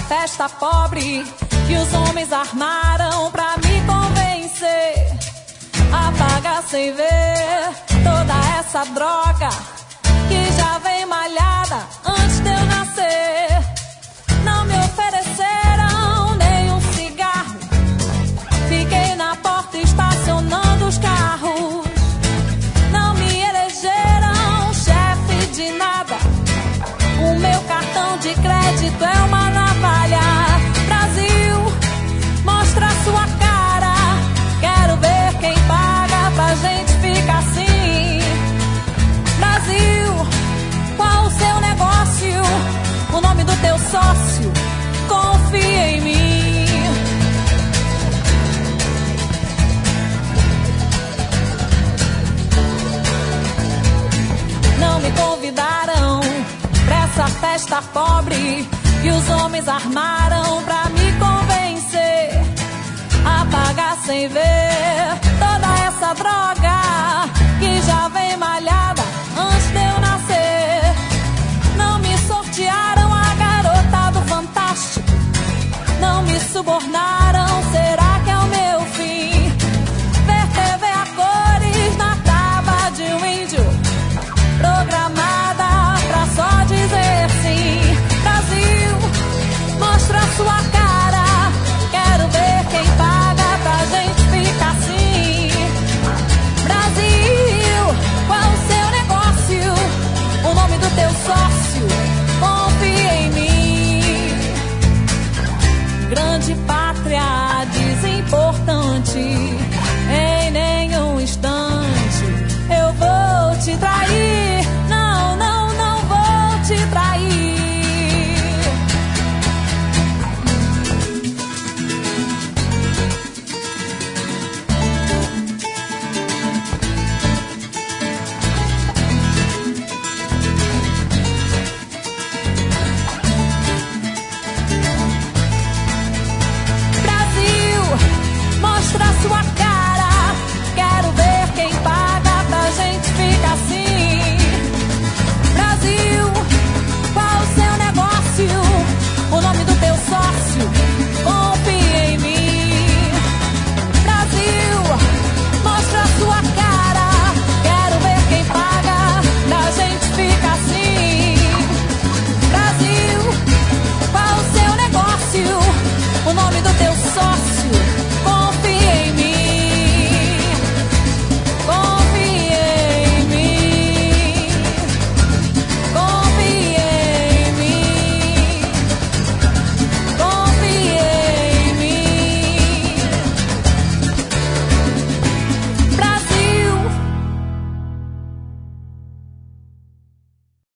festa pobre que os homens armaram pra me convencer a pagar sem ver toda essa droga que já vem malhada antes de eu nascer. Não me ofereceram nenhum cigarro, fiquei na porta estacionando os carros. Não me elegeram chefe de nada, o meu cartão de crédito é uma navalha. Brasil, mostra sua cara, quero ver quem paga pra gente ficar assim. Brasil, qual o seu negócio, o nome do teu sócio, confia em mim. Não me convidaram pra essa festa pobre que os homens armaram pra me convencer a pagar sem ver toda essa droga